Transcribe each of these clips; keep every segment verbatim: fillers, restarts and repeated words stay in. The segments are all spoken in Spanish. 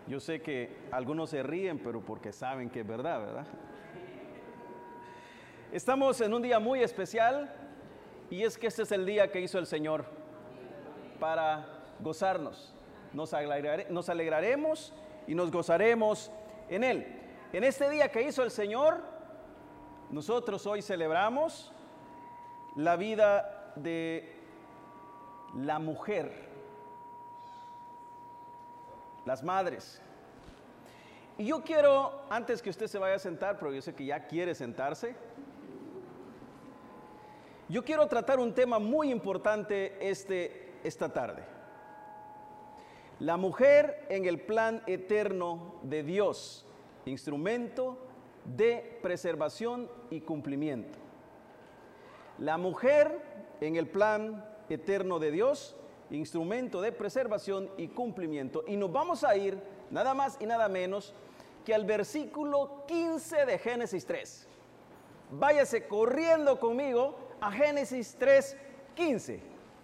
Yo sé que algunos se ríen, pero porque saben que es verdad, ¿verdad? Estamos en un día muy especial y es que este es el día que hizo el Señor para gozarnos. Nos, alegrare, nos alegraremos y nos gozaremos en Él. En este día que hizo el Señor, nosotros hoy celebramos la vida de la mujer, las madres. Y yo quiero, antes que usted se vaya a sentar, pero yo sé que ya quiere sentarse, yo quiero tratar un tema muy importante este, esta tarde. La mujer en el plan eterno de Dios, instrumento de preservación y cumplimiento. La mujer en el plan eterno de Dios, instrumento de preservación y cumplimiento. Y nos vamos a ir nada más y nada menos que al versículo quince de Génesis tres. Váyase corriendo conmigo a Génesis tres, quince.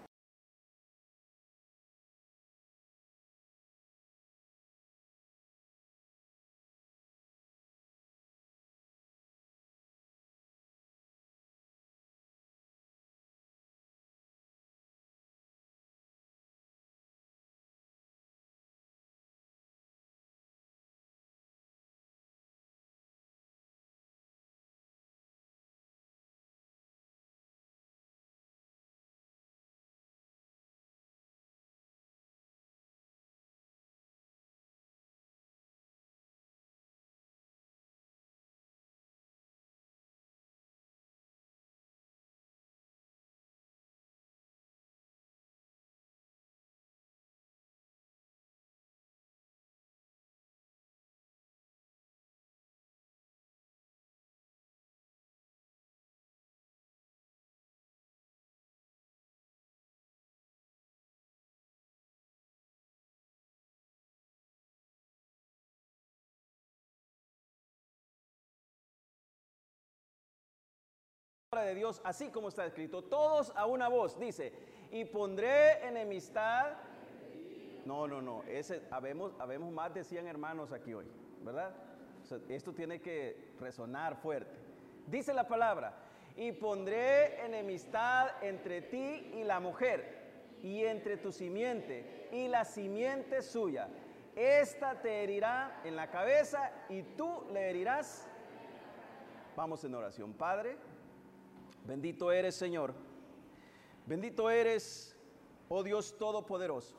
De Dios, así como está escrito, todos a una voz, dice, y pondré enemistad. No, no, no, ese, habemos, habemos más de cien hermanos aquí hoy, ¿verdad? O sea, esto tiene que resonar fuerte. Dice la palabra, y pondré enemistad entre ti y la mujer, y entre tu simiente y la simiente suya. Esta te herirá en la cabeza y tú le herirás. Vamos en oración. Padre, bendito eres, Señor. Bendito eres, oh Dios Todopoderoso.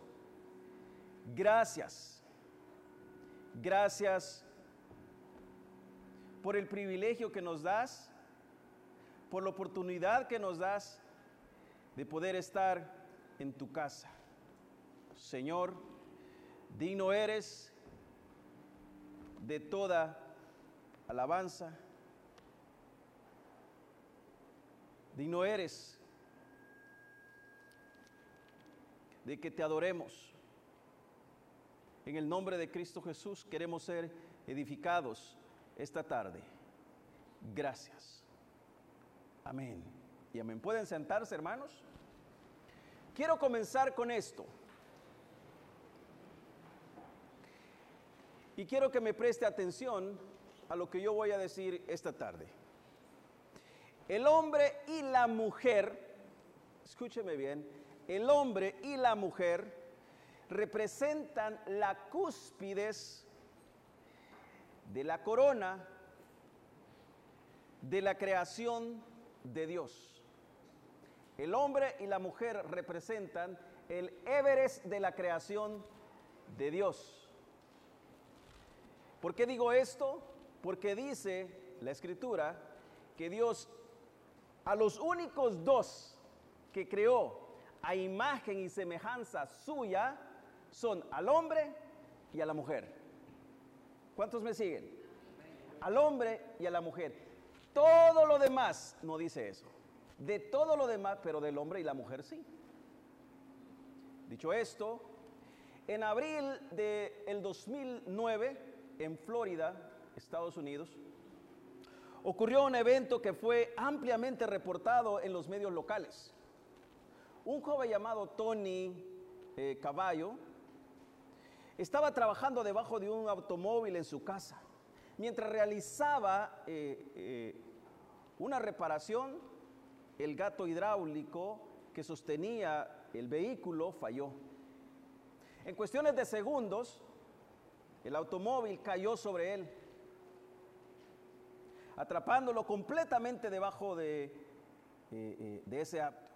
Gracias. Gracias por el privilegio que nos das, por la oportunidad que nos das de poder estar en tu casa. Señor, digno eres de toda alabanza. Digno eres de que te adoremos. En el nombre de Cristo Jesús queremos ser edificados esta tarde. Gracias. Amén. Y amén. ¿Pueden sentarse, hermanos? Quiero comenzar con esto. Y quiero que me preste atención a lo que yo voy a decir esta tarde. El hombre y la mujer, escúcheme bien, el hombre y la mujer representan la cúspide de la corona de la creación de Dios. El hombre y la mujer representan el Everest de la creación de Dios. ¿Por qué digo esto? Porque dice la Escritura que Dios a los únicos dos que creó a imagen y semejanza suya son al hombre y a la mujer. ¿Cuántos me siguen? Al hombre y a la mujer. Todo lo demás no dice eso. De todo lo demás, pero del hombre y la mujer sí. Dicho esto, en abril del dos mil nueve, en Florida, Estados Unidos, ocurrió un evento que fue ampliamente reportado en los medios locales. Un joven llamado Tony eh, Caballo estaba trabajando debajo de un automóvil en su casa. Mientras realizaba eh, eh, una reparación, el gato hidráulico que sostenía el vehículo falló. En cuestiones de segundos, el automóvil cayó sobre él, atrapándolo completamente debajo de, eh, eh, de ese acto.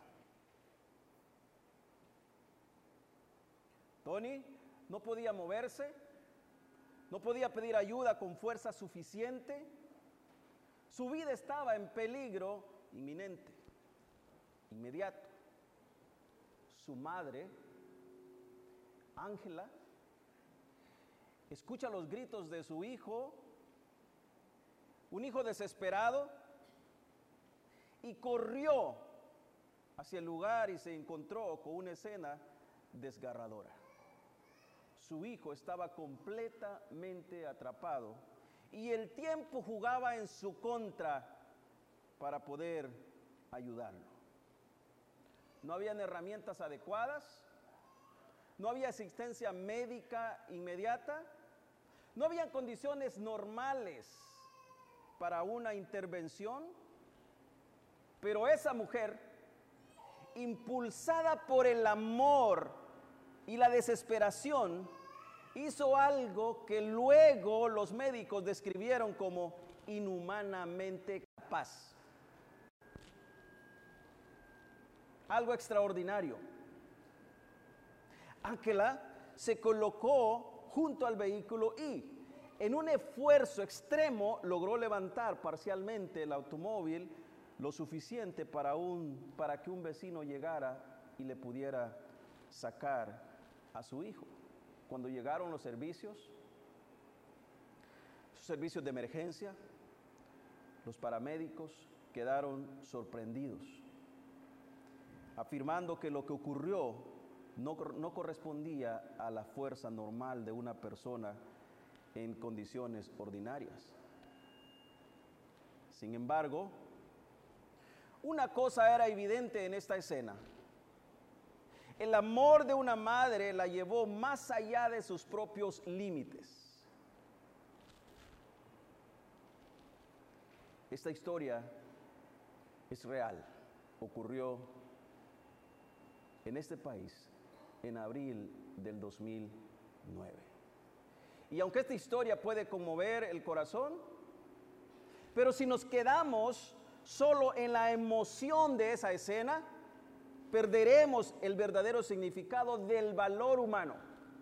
Tony no podía moverse, no podía pedir ayuda con fuerza suficiente. Su vida estaba en peligro inminente, inmediato. Su madre, Ángela, escucha los gritos de su hijo, un hijo desesperado, y corrió hacia el lugar y se encontró con una escena desgarradora. Su hijo estaba completamente atrapado y el tiempo jugaba en su contra para poder ayudarlo. No habían herramientas adecuadas, no había asistencia médica inmediata, no había condiciones normales para una intervención, pero esa mujer, impulsada por el amor y la desesperación, hizo algo que luego los médicos describieron como inhumanamente capaz. Algo extraordinario. Ángela se colocó junto al vehículo y en un esfuerzo extremo logró levantar parcialmente el automóvil lo suficiente para, un, para que un vecino llegara y le pudiera sacar a su hijo. Cuando llegaron los servicios, los servicios de emergencia, los paramédicos quedaron sorprendidos, afirmando que lo que ocurrió no, no correspondía a la fuerza normal de una persona en condiciones ordinarias. Sin embargo, una cosa era evidente en esta escena. El amor de una madre la llevó más allá de sus propios límites. Esta historia es real. Ocurrió en este país en abril del dos mil nueve. Y aunque esta historia puede conmover el corazón, pero si nos quedamos solo en la emoción de esa escena, perderemos el verdadero significado del valor humano.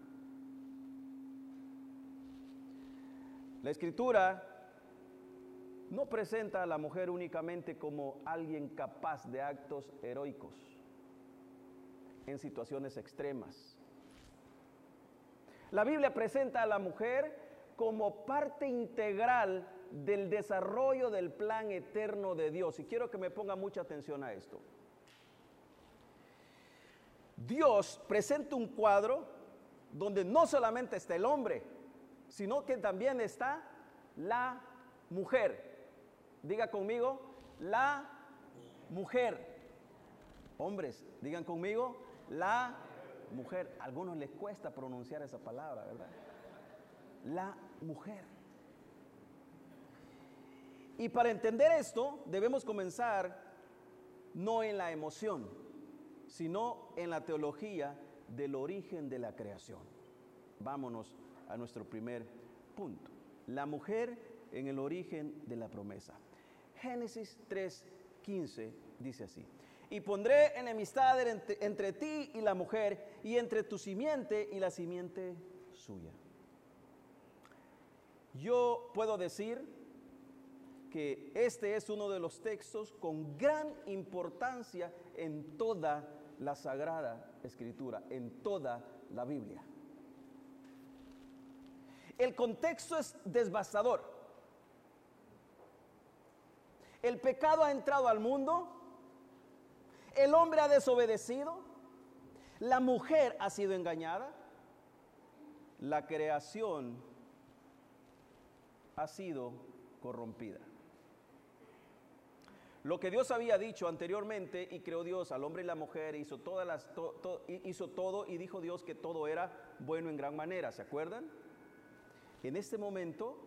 La Escritura no presenta a la mujer únicamente como alguien capaz de actos heroicos en situaciones extremas. La Biblia presenta a la mujer como parte integral del desarrollo del plan eterno de Dios. Y quiero que me ponga mucha atención a esto. Dios presenta un cuadro donde no solamente está el hombre, sino que también está la mujer. Diga conmigo, la mujer. Hombres, digan conmigo, la mujer. A algunos les cuesta pronunciar esa palabra, ¿verdad? La mujer. Y para entender esto, debemos comenzar no en la emoción, sino en la teología del origen de la creación. Vámonos a nuestro primer punto. La mujer en el origen de la promesa. Génesis tres quince dice así: y pondré enemistad entre, entre ti y la mujer, y entre tu simiente y la simiente suya. Yo puedo decir que este es uno de los textos con gran importancia en toda la Sagrada Escritura, en toda la Biblia. El contexto es devastador. El pecado ha entrado al mundo, el hombre ha desobedecido, la mujer ha sido engañada, la creación ha sido corrompida. lo que Dios había dicho anteriormente, y creó Dios al hombre y la mujer, hizo, todas las, to, to, hizo todo, y dijo Dios que todo era bueno en gran manera, ¿se acuerdan? En este momento,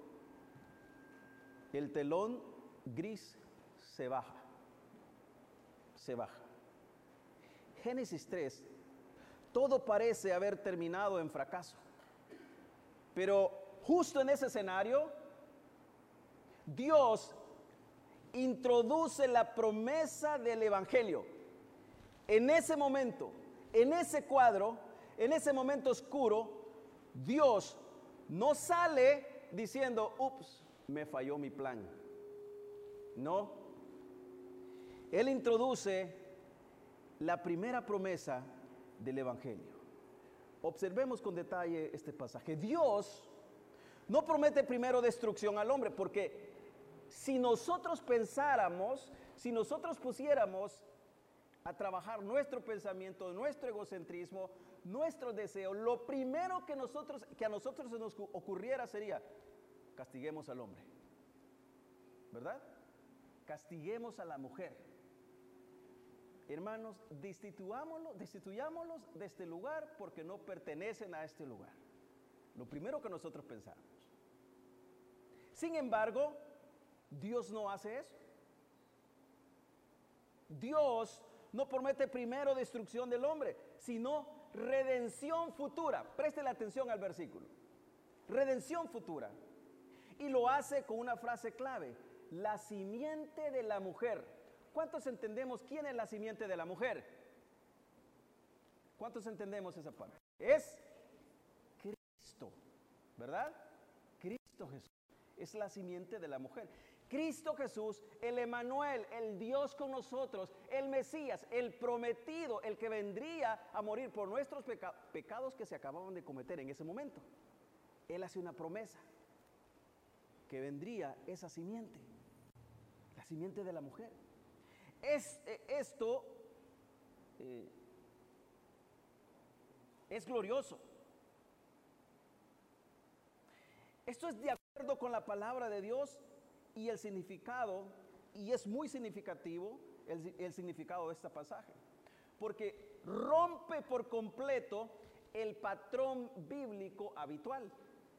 el telón gris se baja, se baja. Génesis tres, todo parece haber terminado en fracaso, pero justo en ese escenario, Dios introduce la promesa del Evangelio. En ese momento, en ese cuadro, en ese momento oscuro, Dios no sale diciendo, ups, me falló mi plan. No. Él introduce la primera promesa del Evangelio. Observemos con detalle este pasaje. Dios no promete primero destrucción al hombre, porque si nosotros pensáramos, si nosotros pusiéramos a trabajar nuestro pensamiento, nuestro egocentrismo, nuestro deseo, lo primero que, nosotros, que a nosotros se nos ocurriera sería, castiguemos al hombre, ¿verdad? Castiguemos a la mujer. Hermanos, destituámoslos, destituyámoslos de este lugar porque no pertenecen a este lugar. Lo primero que nosotros pensamos. Sin embargo, Dios no hace eso. Dios no promete primero destrucción del hombre, sino redención futura. Preste la atención al versículo. Redención futura. Y lo hace con una frase clave: la simiente de la mujer. ¿Cuántos entendemos quién es la simiente de la mujer? ¿Cuántos entendemos esa parte? Es Cristo, ¿verdad? Cristo Jesús es la simiente de la mujer. Cristo Jesús, el Emanuel, el Dios con nosotros, el Mesías, el prometido, el que vendría a morir por nuestros peca- pecados que se acababan de cometer en ese momento. Él hace una promesa, que vendría esa simiente, la simiente de la mujer. Es, eh, esto eh, es glorioso. Esto es de acuerdo con la palabra de Dios y el significado, y es muy significativo el, el significado de este pasaje, porque rompe por completo el patrón bíblico habitual.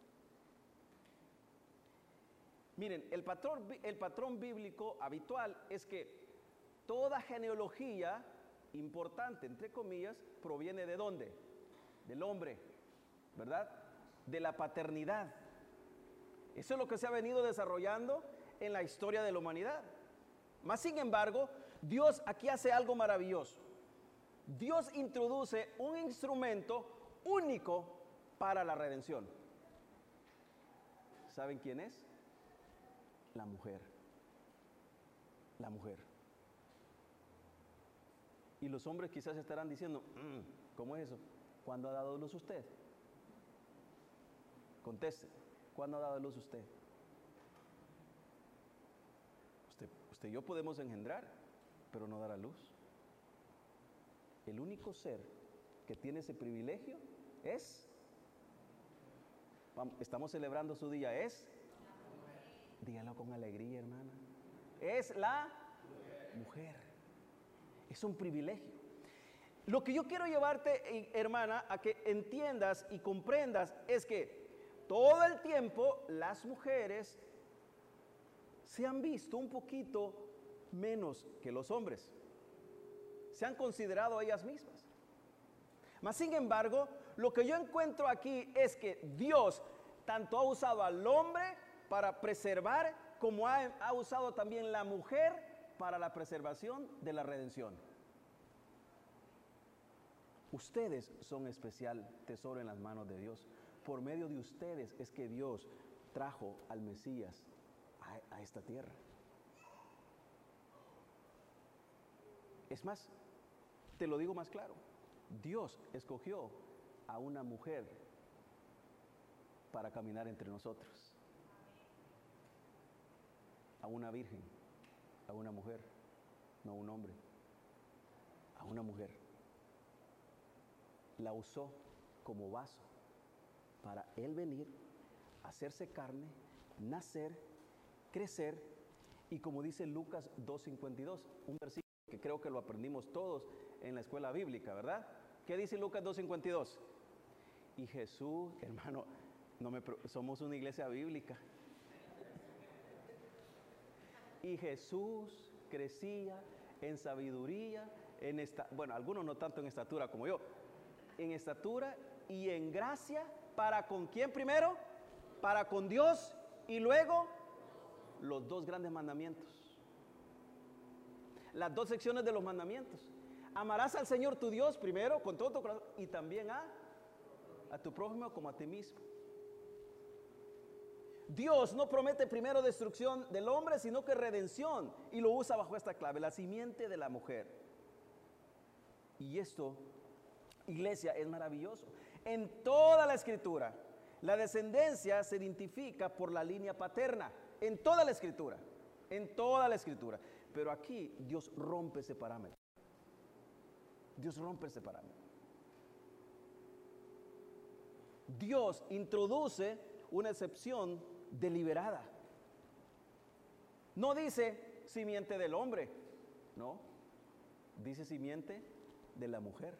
Miren, el patrón, el patrón bíblico habitual es que toda genealogía importante, entre comillas, proviene ¿de dónde? Del hombre, ¿verdad? De la paternidad. Eso es lo que se ha venido desarrollando en la historia de la humanidad. Mas, sin embargo, Dios aquí hace algo maravilloso. Dios introduce un instrumento único para la redención. ¿Saben quién es? La mujer. La mujer. Y los hombres quizás estarán diciendo, mmm, ¿cómo es eso? ¿Cuándo ha dado luz usted? Conteste, ¿cuándo ha dado luz usted? Usted, usted y yo podemos engendrar, pero no dar a luz. El único ser que tiene ese privilegio es, estamos celebrando su día, es, dígalo con alegría, hermana, es la mujer. Es un privilegio. Lo que yo quiero llevarte, hermana, a que entiendas y comprendas es que todo el tiempo las mujeres se han visto un poquito menos que los hombres. Se han considerado a ellas mismas. Mas, sin embargo, lo que yo encuentro aquí es que Dios tanto ha usado al hombre para preservar, como ha, ha usado también la mujer para la preservación de la redención. Ustedes son especial tesoro en las manos de Dios. Por medio de ustedes es que Dios trajo al Mesías a, a esta tierra. Es más, te lo digo más claro, Dios escogió a una mujer para caminar entre nosotros, a una virgen, a una mujer, no a un hombre, a una mujer. La usó como vaso para Él venir, hacerse carne, nacer, crecer Y como dice Lucas dos cincuenta y dos, un versículo que creo que lo aprendimos todos en la escuela bíblica, ¿verdad? ¿Qué dice Lucas dos cincuenta y dos? Y Jesús, hermano, no me, somos una iglesia bíblica. Y Jesús crecía en sabiduría, en esta, bueno, algunos no tanto en estatura como yo, en estatura y en gracia, ¿para con quién primero? Para con Dios, y luego los dos grandes mandamientos. Las dos secciones de los mandamientos. Amarás al Señor tu Dios primero con todo tu corazón y también a, a tu prójimo como a ti mismo. Dios no promete primero destrucción del hombre, sino que redención, y lo usa bajo esta clave, la simiente de la mujer. Y esto, iglesia, es maravilloso. En toda la escritura, la descendencia se identifica por la línea paterna, en toda la escritura, en toda la escritura. Pero aquí Dios rompe ese parámetro. Dios rompe ese parámetro. Dios introduce una excepción deliberada. No dice simiente del hombre, no, dice simiente de la mujer.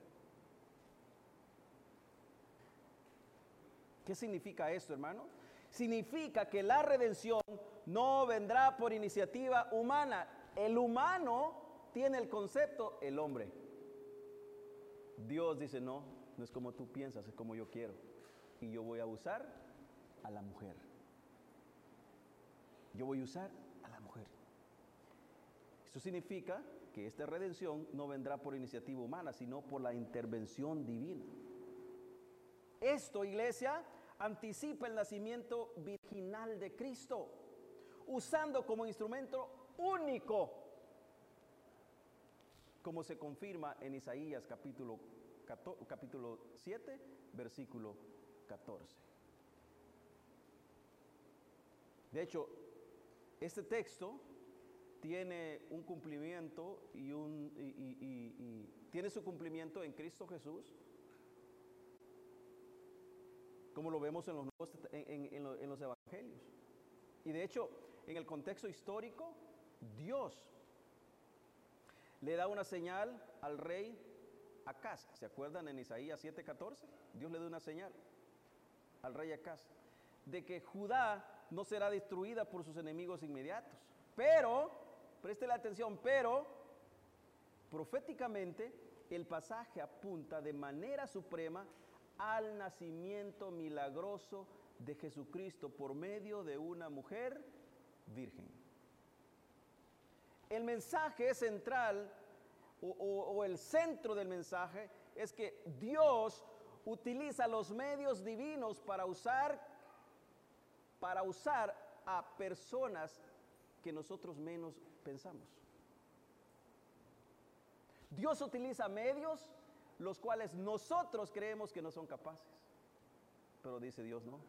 ¿Qué significa esto, hermano? Significa que la redención no vendrá por iniciativa humana. El humano tiene el concepto, el hombre. Dios dice, no, no es como tú piensas, es como yo quiero. Y yo voy a usar a la mujer. Yo voy a usar a la mujer. Esto significa que esta redención no vendrá por iniciativa humana, sino por la intervención divina. Esto, iglesia, anticipa el nacimiento virginal de Cristo, usando como instrumento único, como se confirma en Isaías capítulo, capítulo siete, versículo catorce. De hecho, este texto tiene un cumplimiento y, un, y, y, y, y tiene su cumplimiento en Cristo Jesús, como lo vemos en los, nuevos, en, en, en, los, en los evangelios. Y de hecho, en el contexto histórico, Dios le da una señal al rey Acaz. ¿Se acuerdan en Isaías siete catorce? Dios le da una señal al rey Acaz de que Judá no será destruida por sus enemigos inmediatos. Pero, préstele atención, pero proféticamente el pasaje apunta de manera suprema al nacimiento milagroso de Jesucristo por medio de una mujer virgen. El mensaje central o, o, o el centro del mensaje es que Dios utiliza los medios divinos para usar para usar a personas que nosotros menos pensamos. Dios utiliza medios los cuales nosotros creemos que no son capaces. Pero dice Dios, no.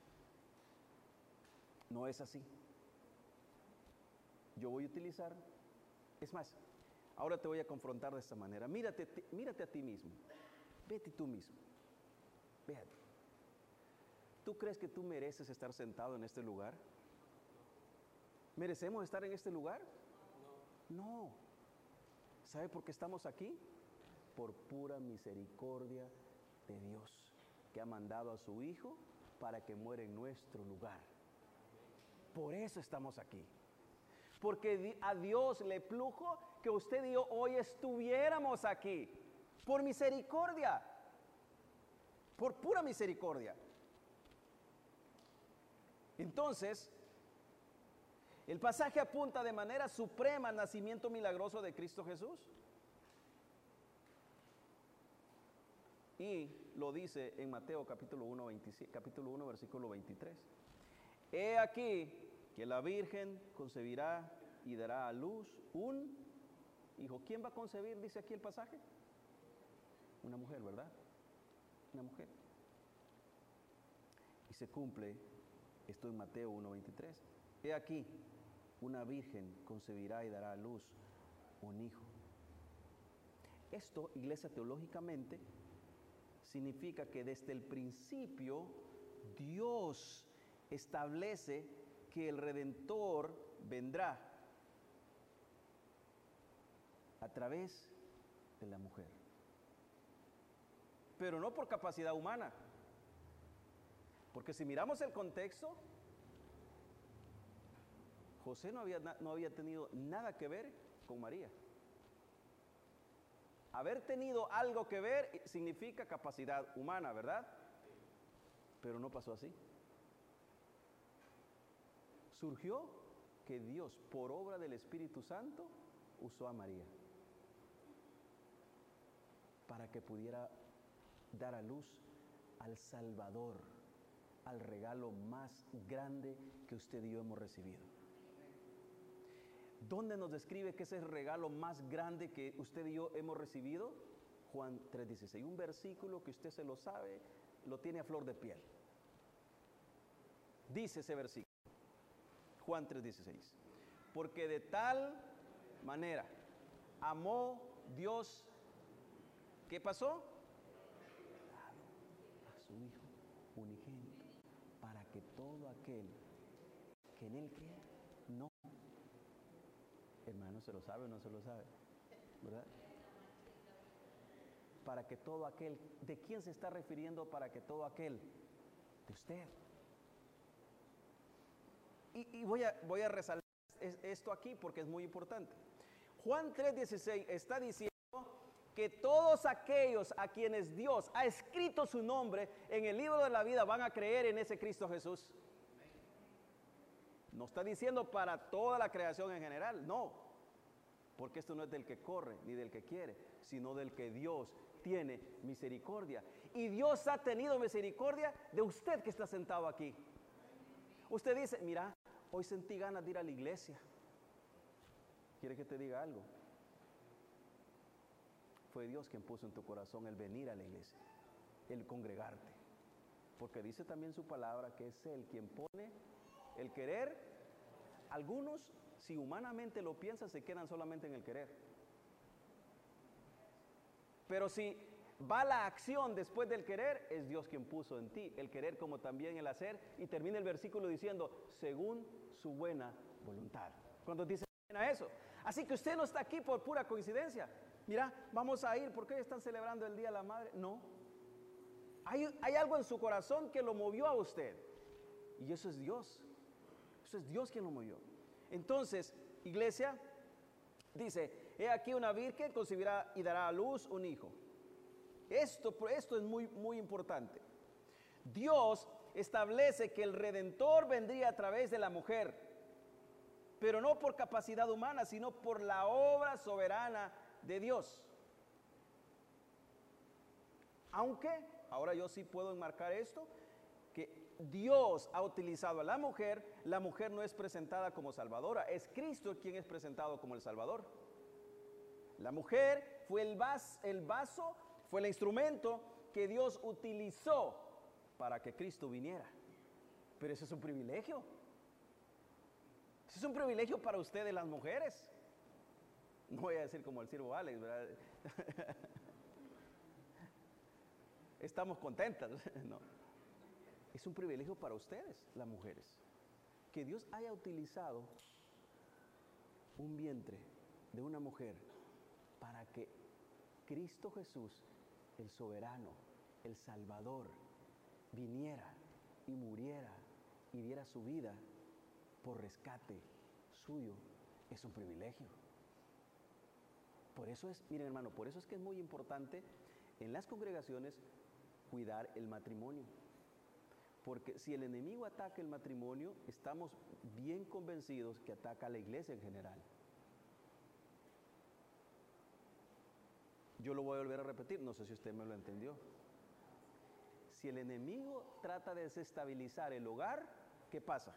No es así. Yo voy a utilizar, es más, ahora te voy a confrontar de esta manera. Mírate, mírate a ti mismo. Vete tú mismo. Véate. ¿Tú crees que tú mereces estar sentado en este lugar? ¿Merecemos estar en este lugar? No. ¿Sabe por qué estamos aquí? Por pura misericordia de Dios, que ha mandado a su Hijo para que muera en nuestro lugar. Por eso estamos aquí. Porque a Dios le plujo que usted y yo hoy estuviéramos aquí. Por misericordia. Por pura misericordia. Entonces, el pasaje apunta de manera suprema al nacimiento milagroso de Cristo Jesús. Y lo dice en Mateo capítulo uno, veintisiete, capítulo uno, versículo veintitrés. He aquí que la Virgen concebirá y dará a luz un hijo. ¿Quién va a concebir? Dice aquí el pasaje. Una mujer, ¿verdad? Una mujer. Y se cumple esto en Mateo uno, veintitrés. He aquí, una virgen concebirá y dará a luz un hijo. Esto, iglesia, teológicamente significa que desde el principio Dios establece que el Redentor vendrá a través de la mujer. Pero no por capacidad humana. Porque si miramos el contexto, José no había, no había tenido nada que ver con María. Haber tenido algo que ver significa capacidad humana, ¿verdad? Pero no pasó así. Surgió que Dios, por obra del Espíritu Santo, usó a María para que pudiera dar a luz al Salvador, al regalo más grande que usted y yo hemos recibido. ¿Dónde nos describe que ese es el regalo más grande que usted y yo hemos recibido? Juan tres dieciséis, un versículo que usted se lo sabe, lo tiene a flor de piel. Dice ese versículo, Juan tres dieciséis, porque de tal manera amó Dios, ¿qué pasó? A su Hijo unigénito, para que todo aquel que en él cree, no. Hermano, ¿se lo sabe o no se lo sabe? ¿Verdad? Para que todo aquel, ¿de quién se está refiriendo para que todo aquel? De usted. Y, y voy a, voy a resaltar esto aquí porque es muy importante. Juan tres dieciséis está diciendo que todos aquellos a quienes Dios ha escrito su nombre en el libro de la vida van a creer en ese Cristo Jesús. No está diciendo para toda la creación en general, no. Porque esto no es del que corre ni del que quiere, sino del que Dios tiene misericordia. Y Dios ha tenido misericordia de usted que está sentado aquí. Usted dice, mira, hoy sentí ganas de ir a la iglesia. ¿Quiere que te diga algo? Fue Dios quien puso en tu corazón el venir a la iglesia, el congregarte. Porque dice también su palabra que es Él quien pone el querer. Algunos, si humanamente lo piensan, se quedan solamente en el querer. Pero si va la acción después del querer, es Dios quien puso en ti el querer como también el hacer. Y termina el versículo diciendo, según su buena voluntad. Cuando dice a eso. Así que usted no está aquí por pura coincidencia. Mira, vamos a ir, ¿por qué están celebrando el Día de la Madre? No. Hay, hay algo en su corazón que lo movió a usted. Y eso es Dios. Eso es Dios quien lo movió. Entonces, iglesia, dice, he aquí una virgen concebirá y dará a luz un hijo. Esto, esto es muy, muy importante. Dios establece que el Redentor vendría a través de la mujer, pero no por capacidad humana, sino por la obra soberana de Dios. Aunque, ahora yo sí puedo enmarcar esto, que Dios ha utilizado a la mujer, la mujer no es presentada como salvadora, es Cristo quien es presentado como el Salvador. La mujer fue el vaso, el vaso, fue el instrumento que Dios utilizó para que Cristo viniera. Pero eso es un privilegio. Eso es un privilegio para ustedes las mujeres. No voy a decir como el siervo Alex, ¿verdad? Estamos contentas, no. Es un privilegio para ustedes, las mujeres, que Dios haya utilizado un vientre de una mujer para que Cristo Jesús, el soberano, el Salvador, viniera y muriera y diera su vida por rescate suyo. Es un privilegio. Por eso es, miren hermano, por eso es que es muy importante en las congregaciones cuidar el matrimonio. Porque si el enemigo ataca el matrimonio, estamos bien convencidos que ataca a la iglesia en general. Yo lo voy a volver a repetir, no sé si usted me lo entendió. Si el enemigo trata de desestabilizar el hogar, ¿qué pasa?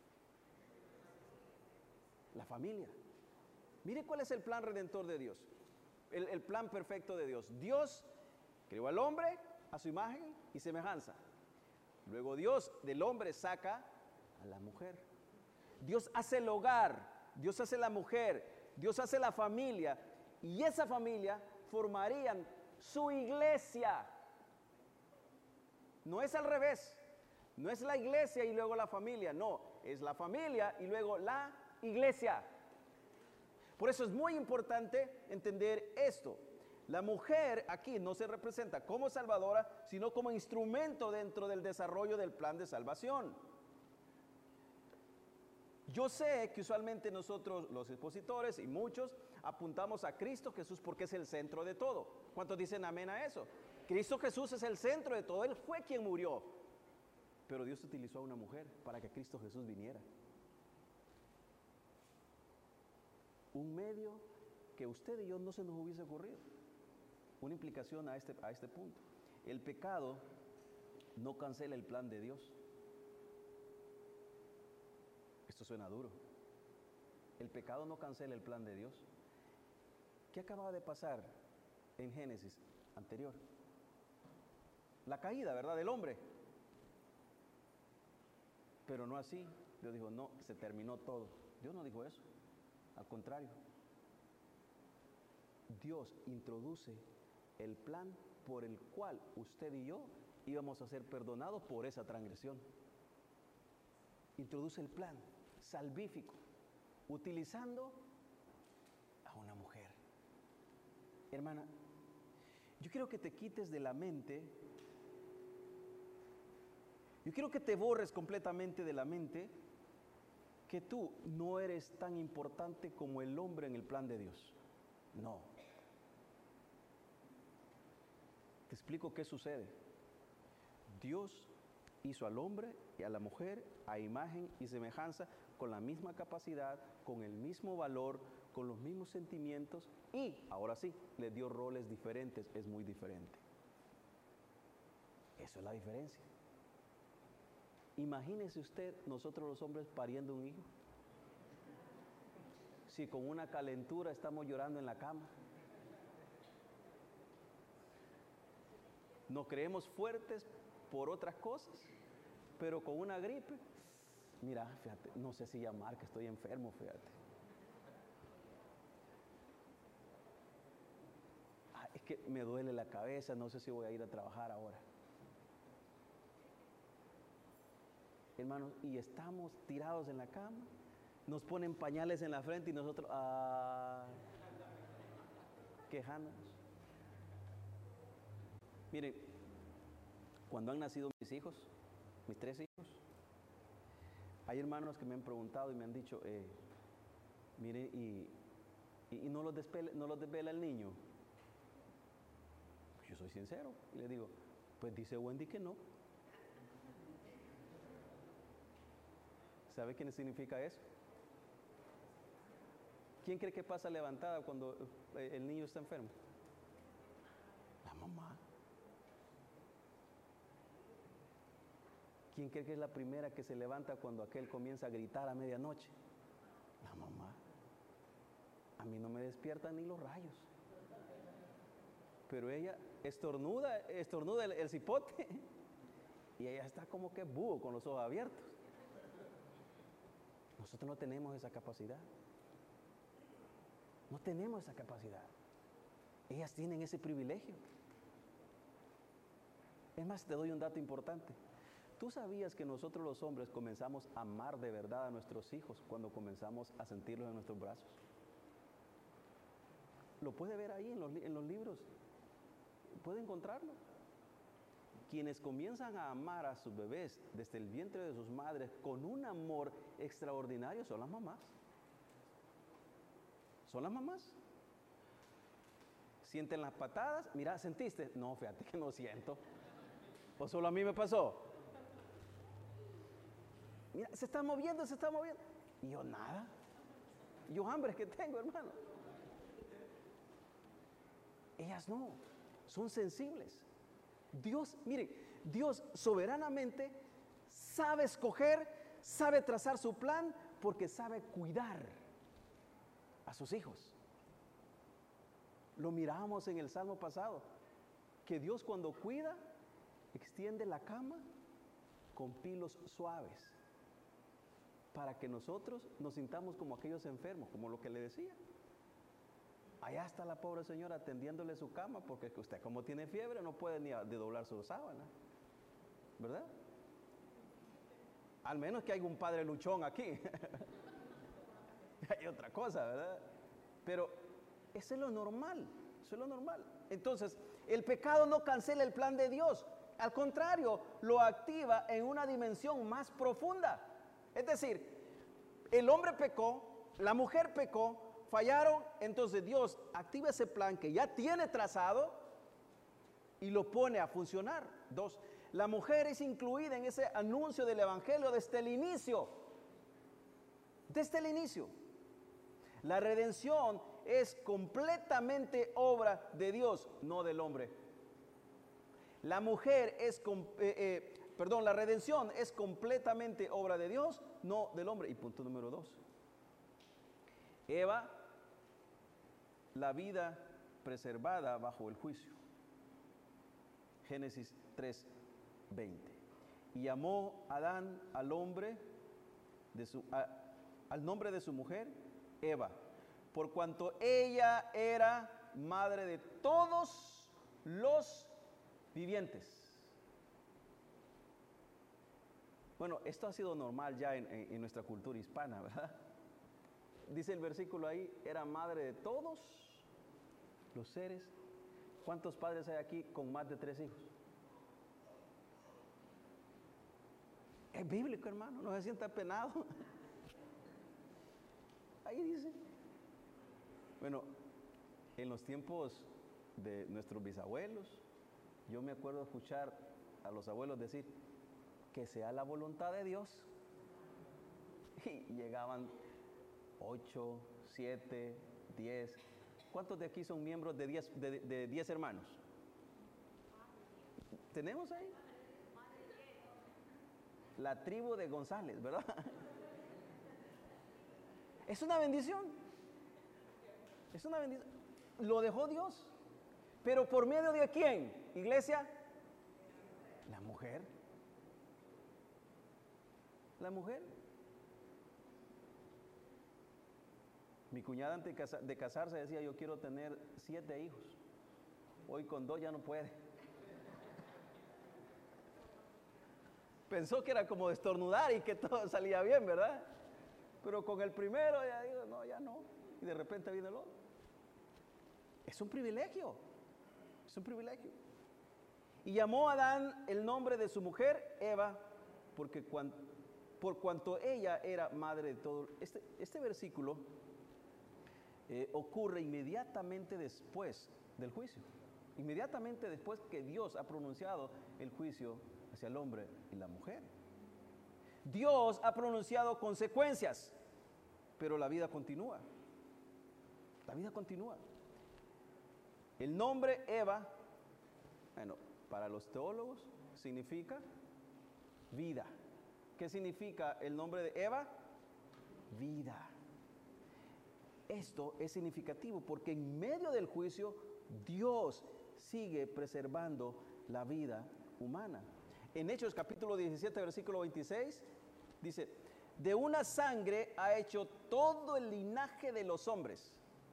La familia. Mire cuál es el plan redentor de Dios, el, el plan perfecto de Dios. Dios creó al hombre a su imagen y semejanza. Luego Dios del hombre saca a la mujer. Dios hace el hogar, Dios hace la mujer, Dios hace la familia, y esa familia formarían su iglesia. No es al revés, no es la iglesia y luego la familia, no, es la familia y luego la iglesia. Por eso es muy importante entender esto. La mujer aquí no se representa como salvadora, sino como instrumento dentro del desarrollo del plan de salvación. Yo sé que usualmente nosotros, los expositores y muchos, apuntamos a Cristo Jesús porque es el centro de todo. ¿Cuántos dicen amén a eso? Cristo Jesús es el centro de todo. Él fue quien murió. Pero Dios utilizó a una mujer para que Cristo Jesús viniera. Un medio que usted y yo no se nos hubiese ocurrido. Una implicación a este, a este punto. El pecado no cancela el plan de Dios. Esto suena duro. El pecado no cancela el plan de Dios. ¿Qué acababa de pasar en Génesis anterior? La caída, ¿verdad?, del hombre. Pero no así. Dios dijo, no, se terminó todo. Dios no dijo eso. Al contrario. Dios introduce el plan por el cual usted y yo íbamos a ser perdonados por esa transgresión. Introduce el plan salvífico, utilizando a una mujer. Hermana, yo quiero que te quites de la mente, yo quiero que te borres completamente de la mente que tú no eres tan importante como el hombre en el plan de Dios. No. Te explico qué sucede. Dios hizo al hombre y a la mujer a imagen y semejanza, con la misma capacidad, con el mismo valor, con los mismos sentimientos, y ahora sí, le dio roles diferentes. Es muy diferente. Eso es la diferencia. Imagínese usted, nosotros los hombres pariendo un hijo, si con una calentura estamos llorando en la cama. Nos creemos fuertes por otras cosas, pero con una gripe, mira, fíjate, no sé si llamar, que estoy enfermo, fíjate. Ah, es que me duele la cabeza, no sé si voy a ir a trabajar ahora. Hermanos, y estamos tirados en la cama, nos ponen pañales en la frente y nosotros, ah, quejándonos. Miren, cuando han nacido mis hijos, mis tres hijos, hay hermanos que me han preguntado y me han dicho, eh, mire, y, y, y no los desvela, no los desvela el niño. Pues yo soy sincero y le digo, pues dice Wendy que no. ¿Sabe qué significa eso? ¿Quién cree que pasa levantada cuando el niño está enfermo? La mamá. ¿Quién cree que es la primera que se levanta cuando aquel comienza a gritar a medianoche? La mamá. A mí no me despiertan ni los rayos. Pero ella estornuda, estornuda el, el cipote y ella está como que búho con los ojos abiertos. Nosotros no tenemos esa capacidad. No tenemos esa capacidad. Ellas tienen ese privilegio. Es más, te doy un dato importante. ¿Tú sabías que nosotros los hombres comenzamos a amar de verdad a nuestros hijos cuando comenzamos a sentirlos en nuestros brazos? Lo puede ver ahí en los, en los libros. Puede encontrarlo. Quienes comienzan a amar a sus bebés desde el vientre de sus madres con un amor extraordinario son las mamás. Son las mamás. Sienten las patadas. Mira, ¿sentiste? No, fíjate que no siento. ¿O solo a mí me pasó? Mira, se está moviendo, se está moviendo. Y yo nada. Yo hambre que tengo, hermano. Ellas no, son sensibles. Dios, miren, Dios soberanamente sabe escoger, sabe trazar su plan, porque sabe cuidar a sus hijos. Lo miramos en el Salmo pasado, que Dios cuando cuida, extiende la cama con pilos suaves, para que nosotros nos sintamos como aquellos enfermos, como lo que le decía. Allá está la pobre señora atendiéndole su cama, porque usted como tiene fiebre no puede ni de doblar su sábana, ¿verdad? Al menos que haya un padre luchón aquí. Hay otra cosa, ¿verdad? Pero eso es lo normal, eso es lo normal. Entonces, el pecado no cancela el plan de Dios. Al contrario, lo activa en una dimensión más profunda. Es decir, el hombre pecó, la mujer pecó, fallaron, entonces Dios activa ese plan que ya tiene trazado y lo pone a funcionar. Dos, la mujer es incluida en ese anuncio del evangelio desde el inicio. Desde el inicio. La redención es completamente obra de Dios, no del hombre. La mujer es, eh, eh, perdón, la redención es completamente obra de Dios, no del hombre. Y punto número dos. Eva, la vida preservada bajo el juicio. Génesis tres veinte. Y llamó Adán al hombre de su, a, al nombre de su mujer, Eva, por cuanto ella era madre de todos los vivientes. Bueno, esto ha sido normal ya en, en, en nuestra cultura hispana, ¿verdad? Dice el versículo ahí, era madre de todos los seres. ¿Cuántos padres hay aquí con más de tres hijos? Es bíblico, hermano, no se sienta penado. Ahí dice. Bueno, en los tiempos de nuestros bisabuelos, yo me acuerdo escuchar a los abuelos decir, que sea la voluntad de Dios. Y llegaban ocho, siete, diez. ¿Cuántos de aquí son miembros de diez, de, de diez hermanos? ¿Tenemos ahí? La tribu de González, ¿verdad? Es una bendición. Es una bendición. Lo dejó Dios. Pero ¿por medio de quién? Iglesia. La mujer. La mujer. Mi cuñada antes de casarse decía, yo quiero tener siete hijos. Hoy con dos ya no puede. Pensó que era como estornudar y que todo salía bien, ¿verdad? Pero con el primero ya digo, no, ya no. Y de repente viene el otro. Es un privilegio. Es un privilegio. Y llamó a Adán el nombre de su mujer, Eva, porque cuan, por cuanto ella era madre de todo. Este, este versículo eh, ocurre inmediatamente después del juicio. Inmediatamente después que Dios ha pronunciado el juicio hacia el hombre y la mujer. Dios ha pronunciado consecuencias, pero la vida continúa. La vida continúa. El nombre Eva, bueno, para los teólogos significa vida. ¿Qué significa el nombre de Eva? Vida. Esto es significativo porque en medio del juicio Dios sigue preservando la vida humana. En Hechos capítulo diecisiete, versículo veintiséis, dice, de una sangre ha hecho todo el linaje de los hombres.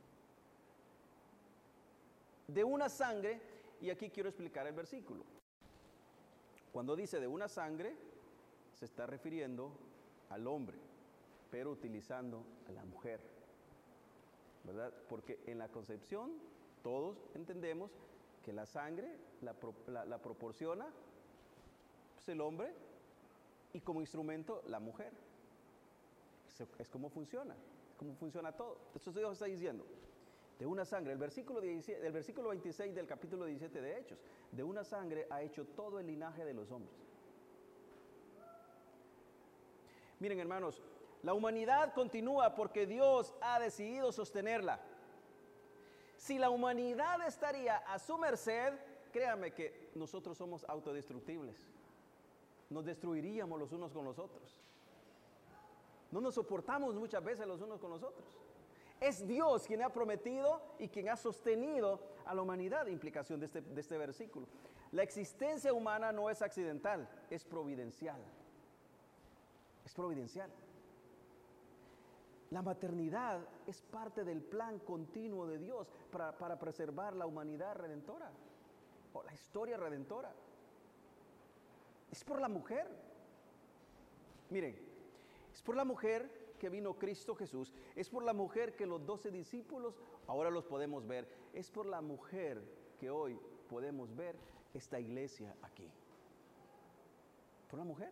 De una sangre, y aquí quiero explicar el versículo. Cuando dice de una sangre, se está refiriendo al hombre, pero utilizando a la mujer, ¿verdad? Porque en la concepción todos entendemos que la sangre la, la, la proporciona pues, el hombre y como instrumento la mujer. Es, es como funciona, cómo funciona todo. Esto Dios está diciendo. De una sangre, el versículo, diecisiete, el versículo veintiséis del capítulo diecisiete de Hechos, de una sangre ha hecho todo el linaje de los hombres. Miren, hermanos, la humanidad continúa porque Dios ha decidido sostenerla. Si la humanidad estaría a su merced, créanme que nosotros somos autodestructibles. Nos destruiríamos los unos con los otros. No nos soportamos muchas veces los unos con los otros. Es Dios quien ha prometido y quien ha sostenido a la humanidad, implicación de este, de este versículo. La existencia humana no es accidental, es providencial. Es providencial. La maternidad es parte del plan continuo de Dios para, para preservar la humanidad redentora, o la historia redentora. Es por la mujer. Miren, es por la mujer que vino Cristo Jesús, es por la mujer que los doce discípulos ahora los podemos ver, es por la mujer que hoy podemos ver esta iglesia aquí. ¿Por la mujer?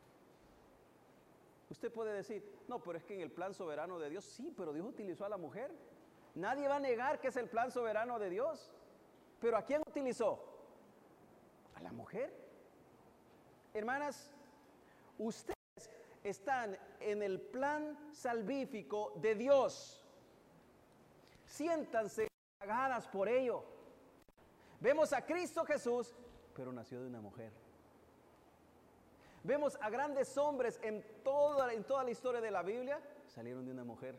Usted puede decir, no, pero es que en el plan soberano de Dios, sí, pero Dios utilizó a la mujer. Nadie va a negar que es el plan soberano de Dios. ¿Pero a quién utilizó? A la mujer. Hermanas, ustedes están en el plan salvífico de Dios. Siéntanse halagadas por ello. Vemos a Cristo Jesús, pero nació de una mujer. Vemos a grandes hombres en toda, en toda la historia de la Biblia, salieron de una mujer.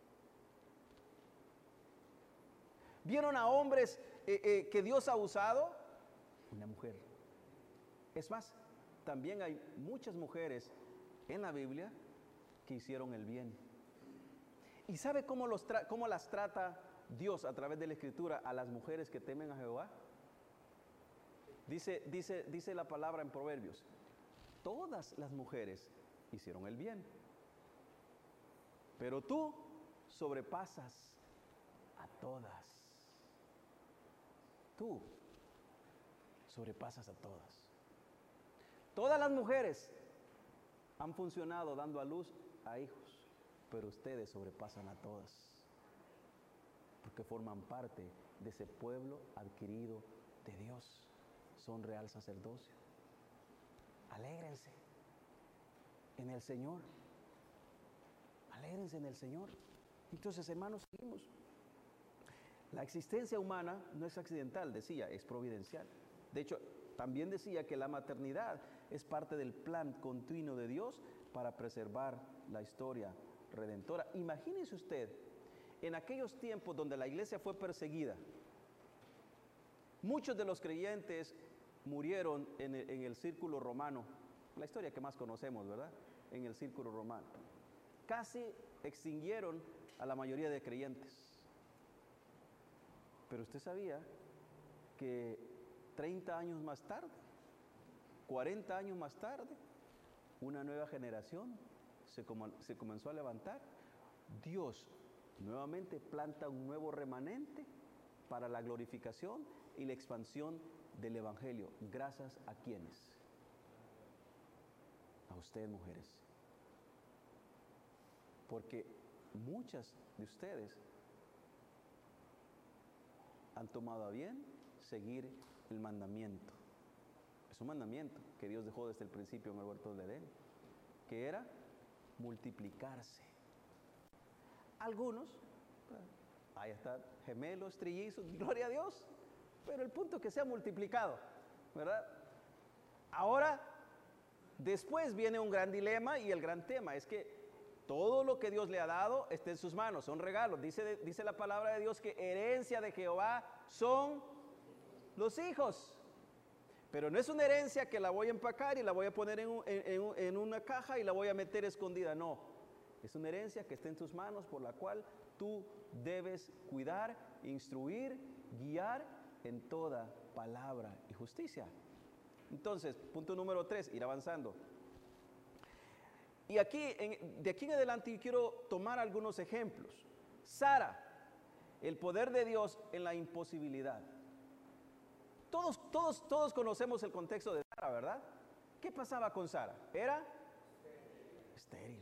¿Vieron a hombres eh, eh, que Dios ha usado? Una mujer. Es más, también hay muchas mujeres en la Biblia que hicieron el bien. ¿Y sabe cómo, los tra- cómo las trata Dios a través de la Escritura a las mujeres que temen a Jehová? Dice, dice, dice la palabra en Proverbios, todas las mujeres hicieron el bien, pero tú sobrepasas a todas. Tú sobrepasas a todas. Todas las mujeres han funcionado dando a luz a hijos, pero ustedes sobrepasan a todas, porque forman parte de ese pueblo adquirido de Dios. Son real sacerdocio. Alégrense en el Señor. Alégrense en el Señor. Entonces, hermanos, seguimos. La existencia humana no es accidental, decía, es providencial. De hecho, también decía que la maternidad es parte del plan continuo de Dios para preservar la historia redentora. Imagínese usted, en aquellos tiempos donde la iglesia fue perseguida, muchos de los creyentes murieron en el, en el círculo romano, la historia que más conocemos, ¿verdad? En el círculo romano. Casi extinguieron a la mayoría de creyentes. Pero usted sabía que treinta años más tarde, cuarenta años más tarde, una nueva generación se, com- se comenzó a levantar. Dios nuevamente planta un nuevo remanente para la glorificación y la expansión del Evangelio. ¿Gracias a quiénes? A ustedes, mujeres. Porque muchas de ustedes han tomado a bien seguir el mandamiento. Es un mandamiento que Dios dejó desde el principio en el huerto del Edén, que era multiplicarse. Algunos, ahí están, gemelos, trillizos, gloria a Dios, pero el punto es que se ha multiplicado, ¿verdad? Ahora, después viene un gran dilema y el gran tema es que todo lo que Dios le ha dado está en sus manos, son regalos. Dice, dice la palabra de Dios que herencia de Jehová son los hijos. Pero no es una herencia que la voy a empacar y la voy a poner en, un, en, en, en una caja y la voy a meter escondida. No, es una herencia que está en tus manos por la cual tú debes cuidar, instruir, guiar en toda palabra y justicia. Entonces, punto número tres, ir avanzando. Y aquí, en, de aquí en adelante yo quiero tomar algunos ejemplos. Sara, el poder de Dios en la imposibilidad. Todos, todos, todos conocemos el contexto de Sara, ¿verdad? ¿Qué pasaba con Sara? Era estéril.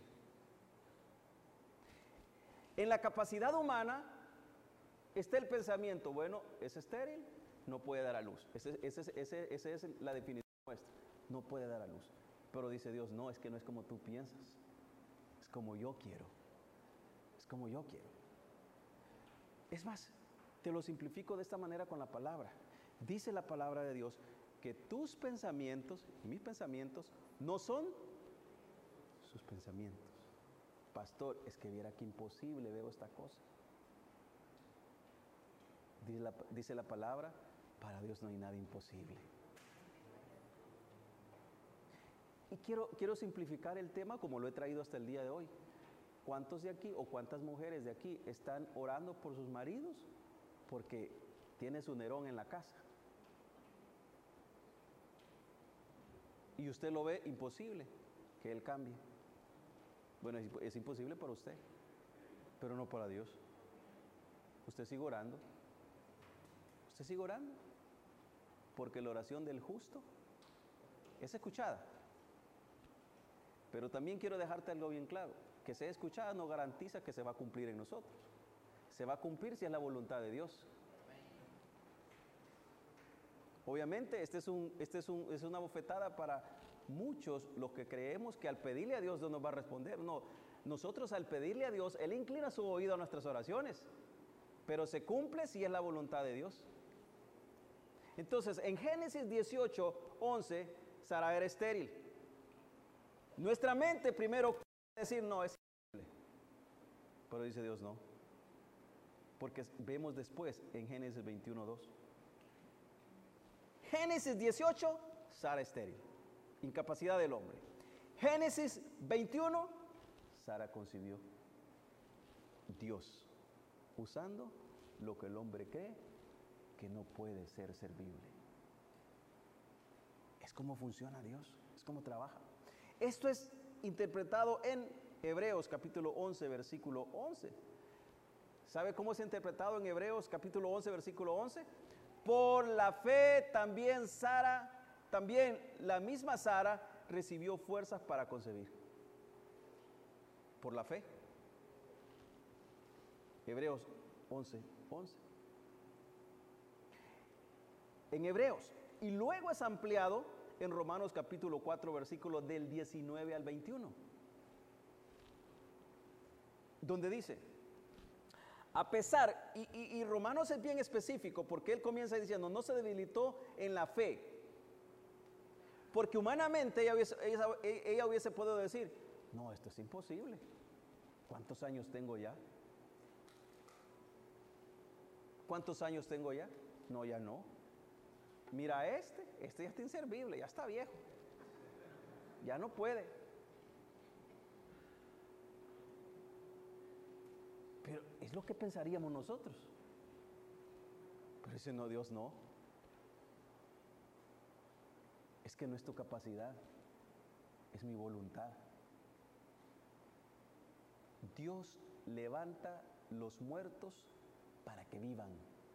En la capacidad humana está el pensamiento, bueno, es estéril, no puede dar a luz. Esa ese, ese, ese es la definición nuestra, no puede dar a luz. Pero dice Dios, no, es que no es como tú piensas, es como yo quiero, es como yo quiero. Es más, te lo simplifico de esta manera con la palabra. Dice la palabra de Dios que tus pensamientos y mis pensamientos no son sus pensamientos. Pastor, es que viera que imposible veo esta cosa. Dice la, dice la palabra, para Dios no hay nada imposible. Y quiero, quiero simplificar el tema como lo he traído hasta el día de hoy. ¿Cuántos de aquí o cuántas mujeres de aquí están orando por sus maridos porque tiene su Nerón en la casa? Y usted lo ve imposible que él cambie. Bueno, es, es imposible para usted, pero no para Dios. Usted sigue orando. Usted sigue orando. Porque la oración del justo es escuchada. Pero también quiero dejarte algo bien claro. Que sea escuchada no garantiza que se va a cumplir en nosotros. Se va a cumplir si es la voluntad de Dios. Obviamente, este es, un, este es, un, es una bofetada para muchos los que creemos que al pedirle a Dios, Dios nos va a responder. No, nosotros al pedirle a Dios, Él inclina su oído a nuestras oraciones, pero se cumple si es la voluntad de Dios. Entonces, en Génesis dieciocho, once, Sara era estéril. Nuestra mente primero quiere decir, no, es imposible. Pero dice Dios, no. Porque vemos después en Génesis veintiuno, dos. Génesis dieciocho, Sara estéril. Incapacidad del hombre. Génesis veintiuno, Sara concibió. Dios, usando lo que el hombre cree que no puede ser servible. Es como funciona Dios, es como trabaja. Esto es interpretado en Hebreos capítulo once, versículo once. ¿Sabe cómo es interpretado en Hebreos capítulo once, versículo once? Por la fe también Sara, también la misma Sara recibió fuerzas para concebir. Por la fe. Hebreos once, once. En Hebreos. Y luego es ampliado en Romanos capítulo cuatro, versículos del diecinueve al veintiuno. Donde dice, a pesar, y, y, y Romanos es bien específico porque él comienza diciendo, no se debilitó en la fe. Porque humanamente ella hubiese, ella, ella hubiese podido decir, no, esto es imposible. ¿Cuántos años tengo ya? ¿Cuántos años tengo ya? No, ya no. Mira este, este ya está inservible, ya está viejo. Ya no puede. Pero es lo que pensaríamos nosotros. Pero dice, no, Dios no. Es que no es tu capacidad, es mi voluntad. Dios levanta los muertos para que vivan.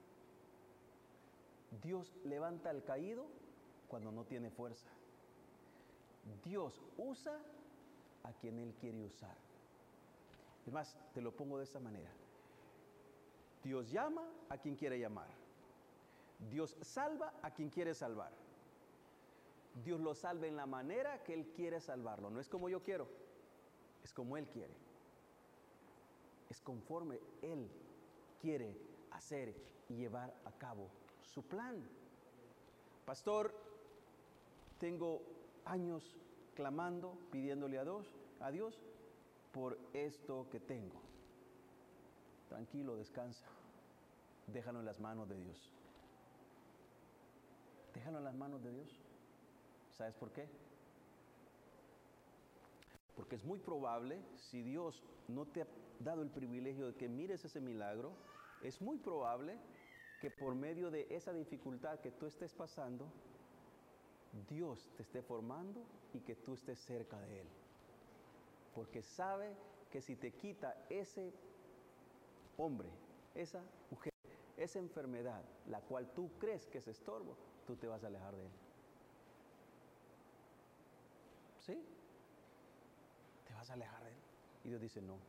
Dios levanta al caído cuando no tiene fuerza. Dios usa a quien Él quiere usar. Es más, te lo pongo de esta manera. Dios llama a quien quiere llamar. Dios salva a quien quiere salvar. Dios lo salva en la manera que Él quiere salvarlo. No es como yo quiero, es como Él quiere. Es conforme Él quiere hacer y llevar a cabo su plan. Pastor, tengo años clamando, pidiéndole a Dios, a Dios por esto que tengo. Tranquilo, descansa. Déjalo en las manos de Dios. Déjalo en las manos de Dios. ¿Sabes por qué? Porque es muy probable, si Dios no te ha dado el privilegio de que mires ese milagro, es muy probable que por medio de esa dificultad que tú estés pasando, Dios te esté formando y que tú estés cerca de Él. Porque sabe que si te quita ese hombre, esa mujer, esa enfermedad, la cual tú crees que es estorbo, tú te vas a alejar de Él. ¿Sí? Te vas a alejar de Él. Y Dios dice, no.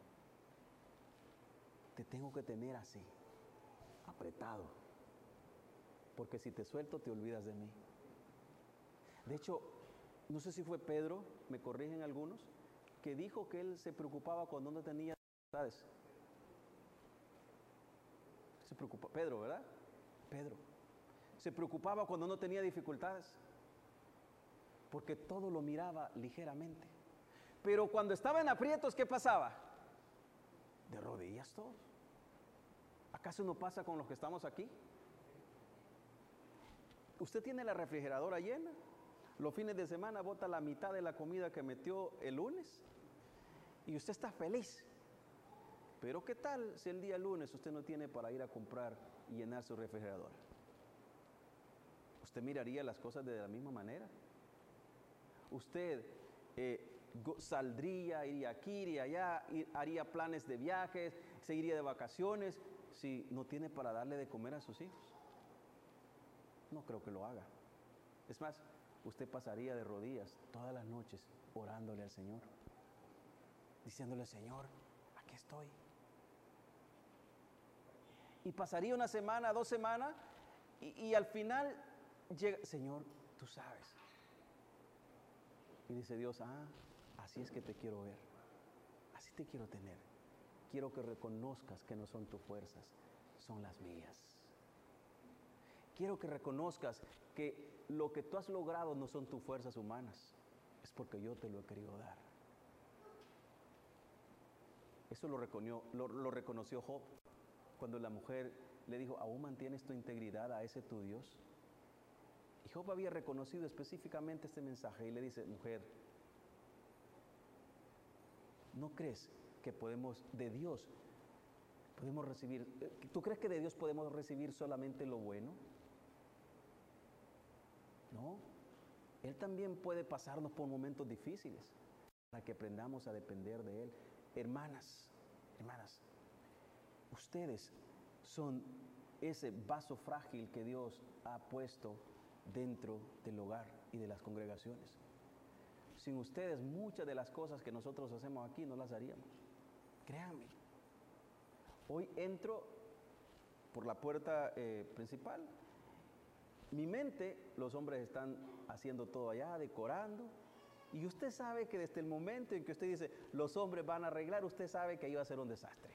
Te tengo que tener así, apretado. Porque si te suelto, te olvidas de mí. De hecho, no sé si fue Pedro, me corrigen algunos, que dijo que él se preocupaba cuando no tenía dificultades. Se preocupa, Pedro, ¿verdad? Pedro. Se preocupaba cuando no tenía dificultades. Porque todo lo miraba ligeramente. Pero cuando estaba en aprietos, ¿qué pasaba? De rodillas todos. ¿Acaso no pasa con los que estamos aquí? Usted tiene la refrigeradora llena. Los fines de semana bota la mitad de la comida que metió el lunes. Y usted está feliz. Pero ¿qué tal si el día lunes usted no tiene para ir a comprar y llenar su refrigeradora? ¿Usted miraría las cosas de la misma manera? Usted, eh, saldría, iría aquí, iría allá, haría planes de viajes, se iría de vacaciones, si no tiene para darle de comer a sus hijos? No creo que lo haga. Es más, usted pasaría de rodillas todas las noches orándole al Señor, diciéndole: Señor, aquí estoy. Y pasaría una semana, dos semanas, y, y al final llega: Señor, tú sabes. Y dice Dios: ah, así es que te quiero ver, así te quiero tener. Quiero que reconozcas que no son tus fuerzas, son las mías. Quiero que reconozcas que lo que tú has logrado no son tus fuerzas humanas, es porque yo te lo he querido dar. Eso lo reconoció, lo, lo reconoció Job, cuando la mujer le dijo: ¿aún mantienes tu integridad a ese tu Dios? Y Job había reconocido específicamente este mensaje y le dice: mujer, ¿no crees que podemos, de Dios, podemos recibir, tú crees que de Dios podemos recibir solamente lo bueno? No, Él también puede pasarnos por momentos difíciles para que aprendamos a depender de Él. Hermanas, hermanas, ustedes son ese vaso frágil que Dios ha puesto dentro del hogar y de las congregaciones. Sin ustedes, muchas de las cosas que nosotros hacemos aquí no las haríamos. Créanme. Hoy entro por la puerta eh, principal. Mi mente, los hombres están haciendo todo allá, decorando. Y usted sabe que desde el momento en que usted dice: los hombres van a arreglar, usted sabe que ahí va a ser un desastre.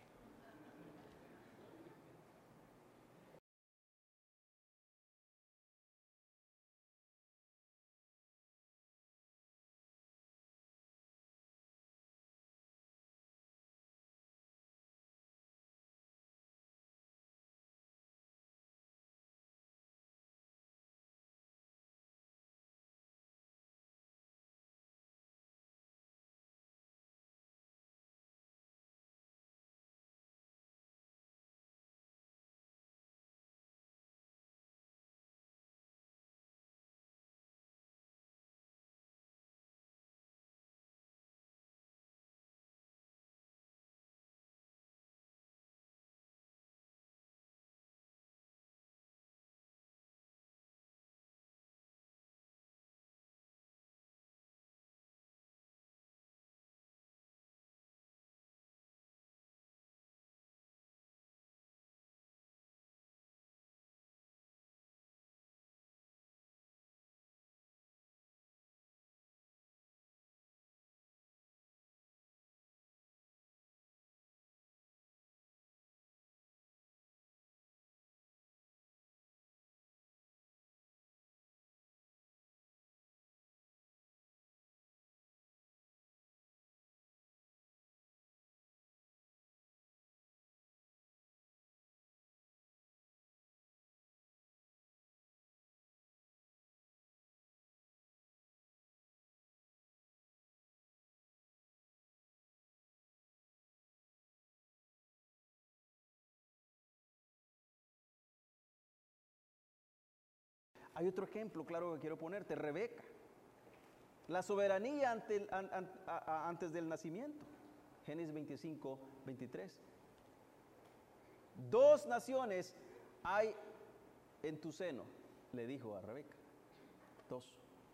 Hay otro ejemplo claro que quiero ponerte: Rebeca. La soberanía ante el, an, an, a, a, antes del nacimiento. Génesis veinticinco, veintitrés. Dos naciones hay en tu seno, le dijo a Rebeca. Dos.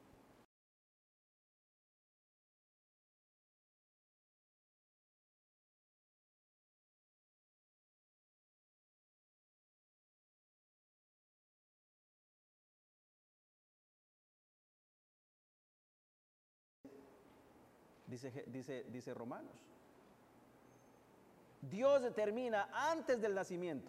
Dice, dice, dice Romanos. Dios determina antes del nacimiento.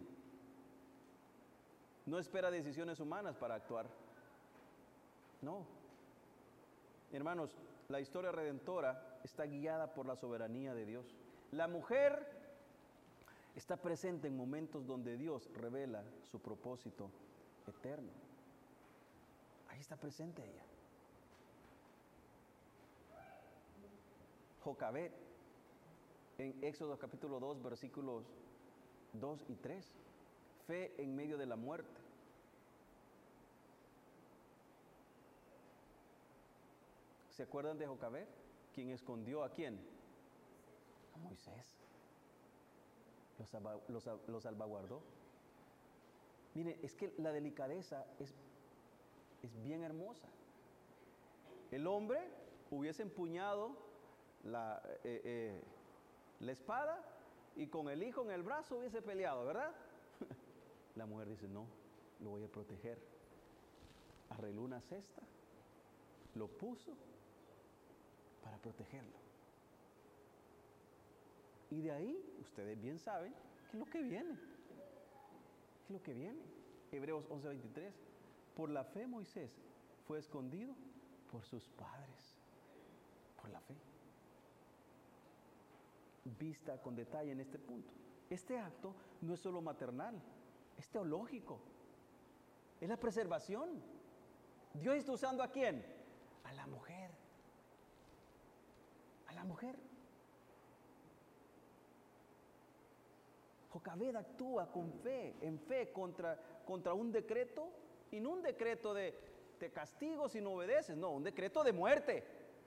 No espera decisiones humanas para actuar. No. Hermanos, la historia redentora está guiada por la soberanía de Dios. La mujer está presente en momentos donde Dios revela su propósito eterno. Ahí está presente ella. Jocabed, en Éxodo capítulo dos, versículos dos y tres. Fe en medio de la muerte. ¿Se acuerdan de Jocabed? quien escondió a quién, a Moisés, los, salva, los, los salvaguardó. Mire, es que la delicadeza es, es bien hermosa. El hombre hubiese empuñado la, eh, eh, la espada y con el hijo en el brazo hubiese peleado, ¿verdad? La mujer dice, no, lo voy a proteger. Arregló una cesta, lo puso para protegerlo. Y de ahí, ustedes bien saben, ¿qué es lo que viene? ¿Qué es lo que viene? Hebreos once veintitrés. Por la fe Moisés fue escondido por sus padres. Por la fe. Vista con detalle en este punto. Este acto no es solo maternal, es teológico. Es la preservación. Dios está usando ¿a quién? A la mujer. A la mujer. Jocabed actúa con fe, en fe contra, contra un decreto, y no un decreto de, de castigo si no obedeces, no, un decreto de muerte.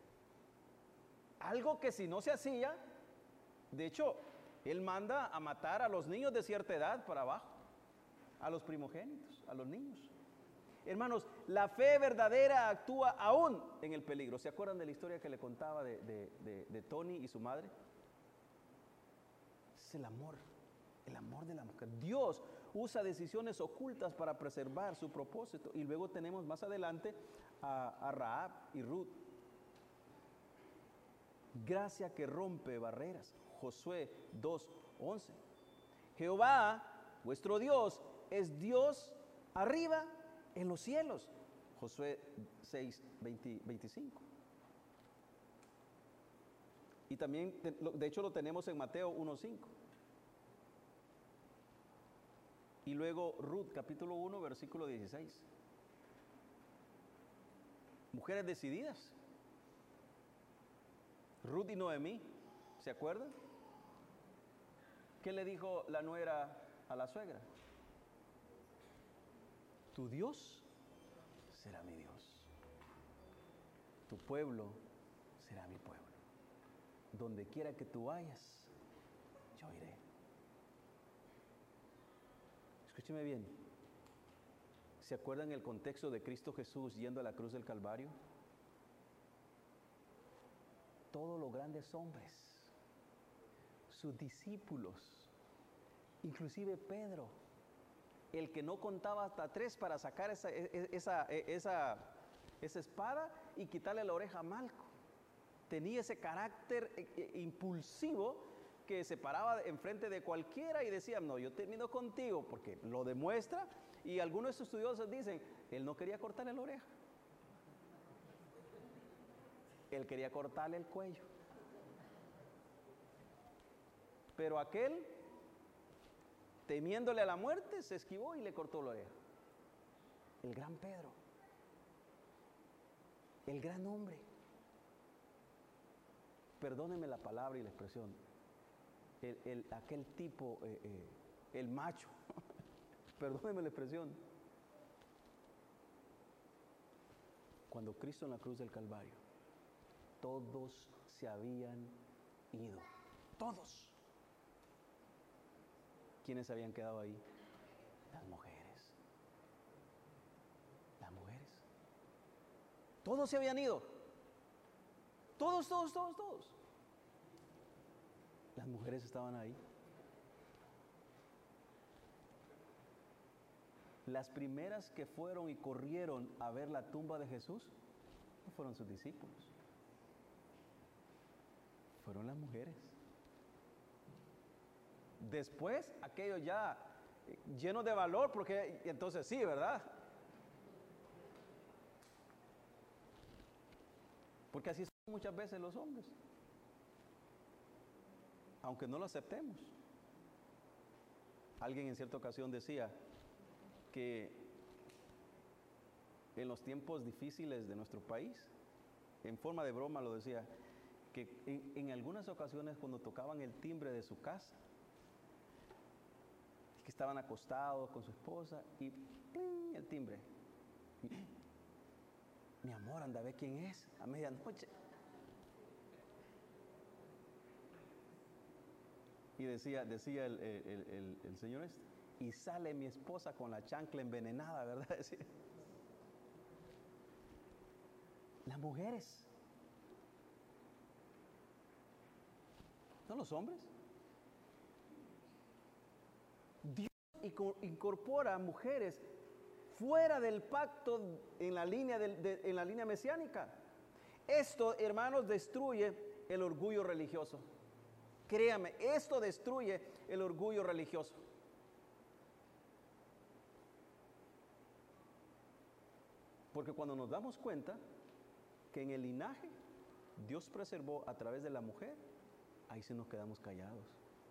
Algo que si no se hacía, de hecho, él manda a matar a los niños de cierta edad para abajo, a los primogénitos, a los niños. Hermanos, la fe verdadera actúa aún en el peligro. ¿Se acuerdan de la historia que le contaba de, de, de, de Tony y su madre? Es el amor, el amor de la mujer. Dios usa decisiones ocultas para preservar su propósito. Y luego tenemos más adelante a, a Rahab y Ruth. Gracia que rompe barreras. Josué dos once. Jehová, vuestro Dios, es Dios arriba en los cielos. Josué seis veinticinco. Y también, de hecho, lo tenemos en Mateo uno cinco. Y luego Ruth, capítulo uno, versículo dieciséis. Mujeres decididas. Ruth y Noemí, ¿se acuerdan? ¿Qué le dijo la nuera a la suegra? Tu Dios será mi Dios. Tu pueblo será mi pueblo. Donde quiera que tú vayas, yo iré. Escúcheme bien. ¿Se acuerdan el contexto de Cristo Jesús yendo a la cruz del Calvario? Todos los grandes hombres, sus discípulos, inclusive Pedro, el que no contaba hasta tres para sacar esa, esa, esa, esa espada y quitarle la oreja a Malco. Tenía ese carácter impulsivo que se paraba enfrente de cualquiera y decía, no, yo termino contigo, porque lo demuestra. Y algunos estudiosos dicen, él no quería cortarle la oreja. Él quería cortarle el cuello. Pero aquel, temiéndole a la muerte, se esquivó y le cortó la oreja. El gran Pedro. El gran hombre. Perdónenme la palabra y la expresión. El, el, aquel tipo, eh, eh, el macho. Perdónenme la expresión. Cuando Cristo en la cruz del Calvario, todos se habían ido. Todos. ¿Quiénes habían quedado ahí? Las mujeres. Las mujeres. Todos se habían ido. Todos, todos, todos, todos. Las mujeres estaban ahí. Las primeras que fueron y corrieron a ver la tumba de Jesús no fueron sus discípulos. Fueron las mujeres. Después, aquello ya lleno de valor, porque entonces sí, ¿verdad? Porque así son muchas veces los hombres, aunque no lo aceptemos. Alguien en cierta ocasión decía que en los tiempos difíciles de nuestro país, en forma de broma lo decía, que en, en algunas ocasiones cuando tocaban el timbre de su casa, que estaban acostados con su esposa y ¡pling! El timbre. Mi amor, anda a ver quién es a medianoche. Y decía, decía el, el, el, el señor este, y sale mi esposa con la chancla envenenada, ¿verdad? Decía. Las mujeres, ¿no los hombres? Dios incorpora mujeres fuera del pacto en la línea, del, de, en la línea mesiánica. Esto, hermanos, destruye el orgullo religioso. Créame, esto destruye el orgullo religioso. Porque cuando nos damos cuenta que en el linaje Dios preservó a través de la mujer, ahí sí nos quedamos callados.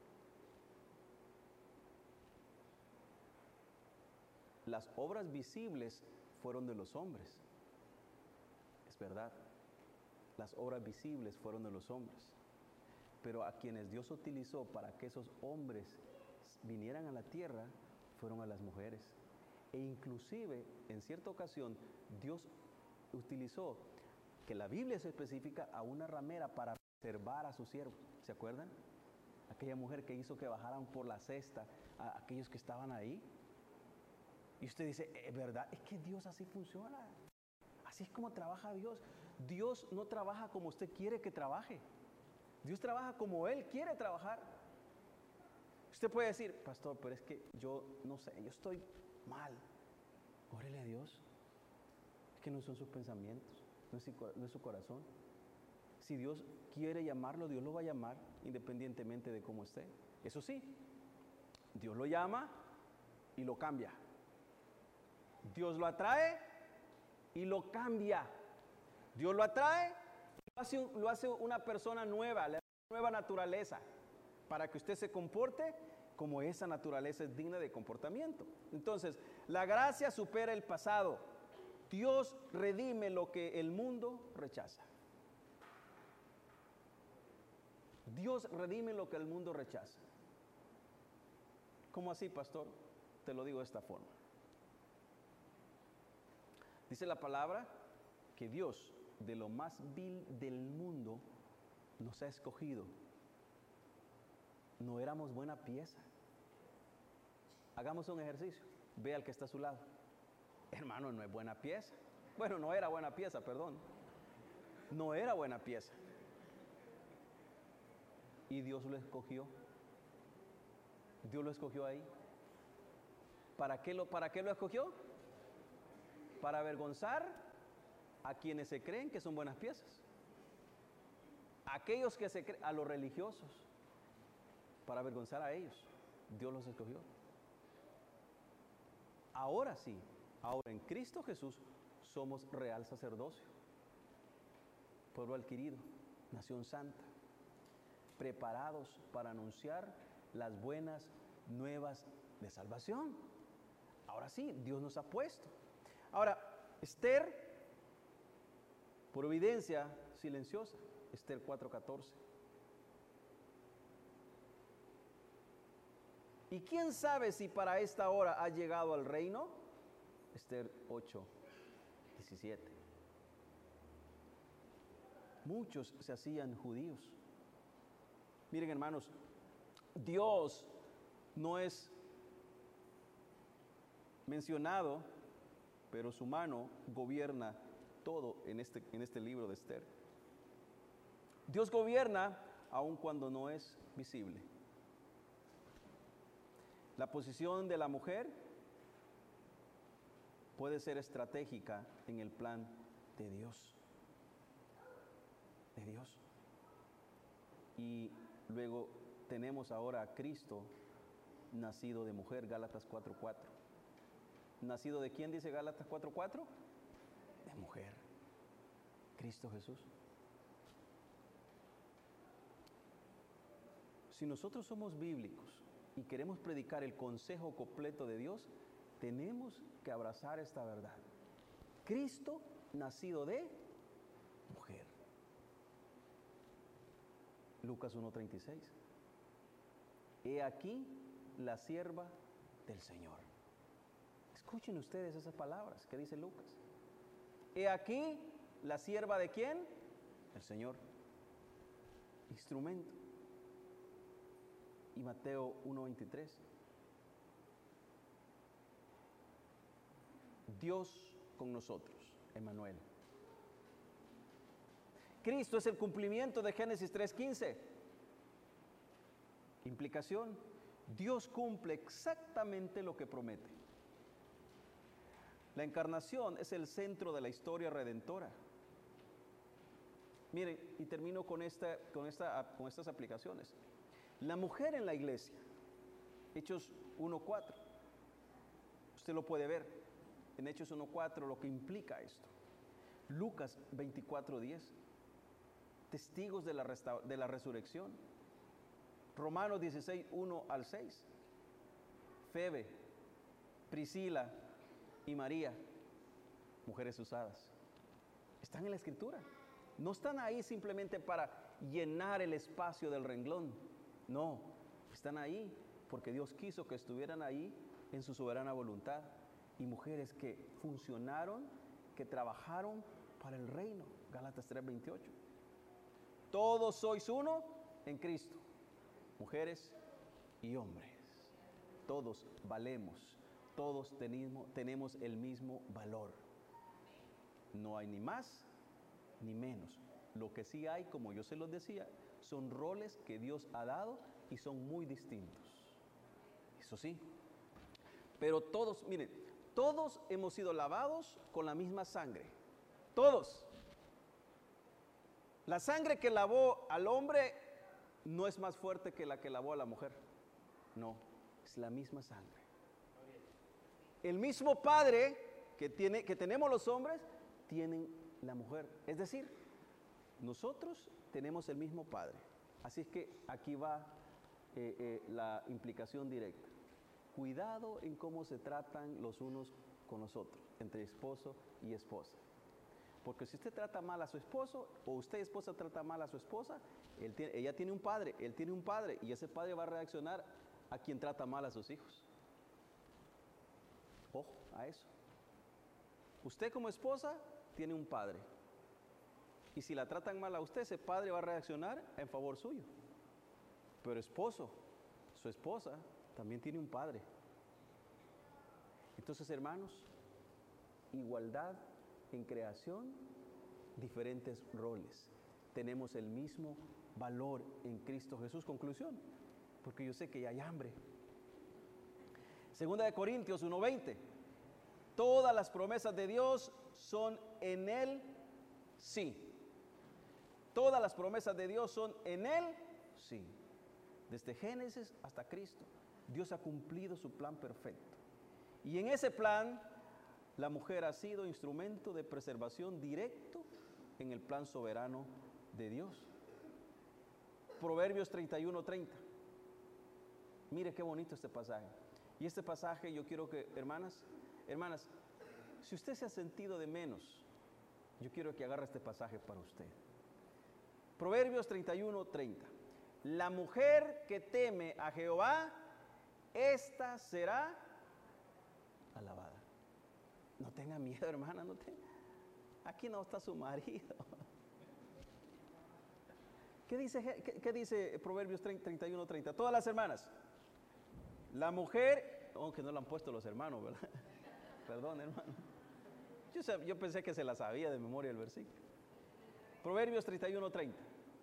Las obras visibles fueron de los hombres. Es verdad. Las obras visibles fueron de los hombres. Pero a quienes Dios utilizó para que esos hombres vinieran a la tierra, fueron a las mujeres. E inclusive, en cierta ocasión, Dios utilizó, que la Biblia se especifica, a una ramera para preservar a sus siervos. ¿Se acuerdan? Aquella mujer que hizo que bajaran por la cesta a aquellos que estaban ahí. Y usted dice, ¿es verdad? Es que Dios así funciona. Así es como trabaja Dios. Dios no trabaja como usted quiere que trabaje. Dios trabaja como Él quiere trabajar. Usted puede decir, pastor, pero es que yo no sé, yo estoy mal. Órele a Dios. Es que no son sus pensamientos, no es, no es su corazón. Si Dios quiere llamarlo, Dios lo va a llamar independientemente de cómo esté. Eso sí, Dios lo llama y lo cambia. Dios lo atrae y lo cambia. Dios lo atrae y lo hace, lo hace una persona nueva, le da una nueva naturaleza, para que usted se comporte como esa naturaleza es digna de comportamiento. Entonces, la gracia supera el pasado. Dios redime lo que el mundo rechaza. Dios redime lo que el mundo rechaza. ¿Cómo así, pastor? Te lo digo de esta forma. Dice la palabra que Dios, de lo más vil del mundo, nos ha escogido. No éramos buena pieza. Hagamos un ejercicio. Ve al que está a su lado. Hermano, no es buena pieza. Bueno, no era buena pieza, perdón. No era buena pieza. Y Dios lo escogió. Dios lo escogió ahí. ¿Para qué lo, para qué lo escogió? Para avergonzar a quienes se creen que son buenas piezas. Aquellos que se creen, a los religiosos, para avergonzar a ellos. Dios los escogió. Ahora sí, ahora en Cristo Jesús somos real sacerdocio, pueblo adquirido, nación santa, preparados para anunciar las buenas nuevas de salvación. Ahora sí, Dios nos ha puesto. Ahora, Esther, providencia silenciosa, Esther cuatro catorce. ¿Y quién sabe si para esta hora ha llegado al reino? Esther ocho diecisiete. Muchos se hacían judíos. Miren, hermanos, Dios no es mencionado, pero su mano gobierna todo en este, en este libro de Esther. Dios gobierna aun cuando no es visible. La posición de la mujer puede ser estratégica en el plan de Dios. De Dios. Y luego tenemos ahora a Cristo nacido de mujer, Gálatas cuatro cuatro. ¿Nacido de quién dice Gálatas cuatro cuatro? De mujer. Cristo Jesús. Si nosotros somos bíblicos y queremos predicar el consejo completo de Dios, tenemos que abrazar esta verdad. Cristo nacido de mujer. Lucas uno treinta y seis. He aquí la sierva del Señor. Escuchen ustedes esas palabras que dice Lucas. He aquí la sierva de quién? Del Señor. Instrumento. y Mateo uno veintitrés. Dios con nosotros, Emmanuel. Cristo es el cumplimiento de Génesis tres quince. Implicación, Dios cumple exactamente lo que promete. La encarnación es el centro de la historia redentora. Miren, y termino con, esta, con, esta, con estas aplicaciones. La mujer en la iglesia, Hechos uno cuatro, usted lo puede ver en Hechos uno cuatro lo que implica esto. Lucas veinticuatro diez, testigos de la, resta, de la resurrección. Romanos dieciséis uno al seis, Febe, Priscila y María, mujeres usadas, están en la escritura. No están ahí simplemente para llenar el espacio del renglón. No, están ahí porque Dios quiso que estuvieran ahí en su soberana voluntad. Y mujeres que funcionaron, que trabajaron para el reino. Gálatas tres veintiocho. Todos sois uno en Cristo. Mujeres y hombres. Todos valemos. Todos tenemos, tenemos el mismo valor. No hay ni más ni menos. Lo que sí hay, como yo se los decía, son roles que Dios ha dado y son muy distintos. Eso sí. Pero todos, miren, todos hemos sido lavados con la misma sangre. Todos. La sangre que lavó al hombre no es más fuerte que la que lavó a la mujer. No, es la misma sangre. El mismo Padre que, tiene, que tenemos los hombres, tienen la mujer. Es decir, nosotros tenemos el mismo Padre. Así es que aquí va eh, eh, la implicación directa. Cuidado en cómo se tratan los unos con los otros, entre esposo y esposa. Porque si usted trata mal a su esposo, o usted esposa trata mal a su esposa, él tiene, ella tiene un padre, él tiene un padre, y ese padre va a reaccionar a quien trata mal a sus hijos. Ojo a eso. Usted como esposa tiene un padre. Y si la tratan mal a usted, ese padre va a reaccionar en favor suyo. Pero esposo, su esposa también tiene un padre. Entonces, hermanos, igualdad en creación, diferentes roles. Tenemos el mismo valor en Cristo Jesús. Conclusión, porque yo sé que ya hay hambre. Segunda de Corintios uno veinte. Todas las promesas de Dios son en Él, sí. Todas las promesas de Dios son en Él, sí. Desde Génesis hasta Cristo, Dios ha cumplido su plan perfecto. Y en ese plan, la mujer ha sido instrumento de preservación directo en el plan soberano de Dios. Proverbios treinta y uno treinta. Mire qué bonito este pasaje. Y este pasaje yo quiero que, hermanas, hermanas, si usted se ha sentido de menos, yo quiero que agarre este pasaje para usted. Proverbios treinta y uno treinta. La mujer que teme a Jehová, esta será alabada. No tenga miedo, hermana, no tenga. Aquí no está su marido. ¿Qué dice, qué, qué dice Proverbios treinta y uno treinta? Todas las hermanas. La mujer, aunque no lo han puesto los hermanos, ¿verdad? Perdón, hermano. Yo, yo pensé que se la sabía de memoria el versículo. Proverbios treinta y uno treinta.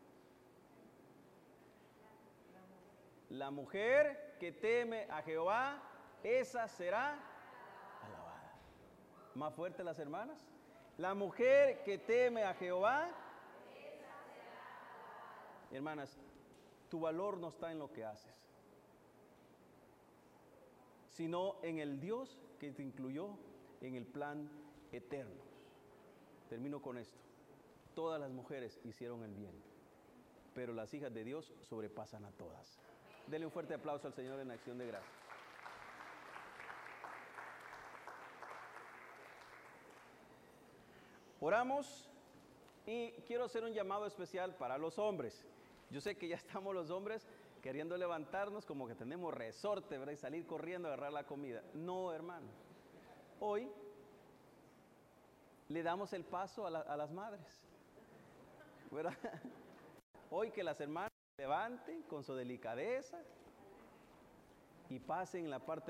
La mujer que teme a Jehová, esa será alabada. Más fuerte las hermanas. La mujer que teme a Jehová, esa será alabada. Hermanas, tu valor no está en lo que haces, sino en el Dios que te incluyó en el plan eterno. Termino con esto. Todas las mujeres hicieron el bien, pero las hijas de Dios sobrepasan a todas. Dele un fuerte aplauso al Señor en acción de gracias. Oramos y quiero hacer un llamado especial para los hombres. Yo sé que ya estamos los hombres queriendo levantarnos como que tenemos resorte, ¿verdad? Y salir corriendo a agarrar la comida. No, hermano. Hoy le damos el paso a, la, a las madres, ¿verdad? Hoy que las hermanas se levanten con su delicadeza, y pasen en la parte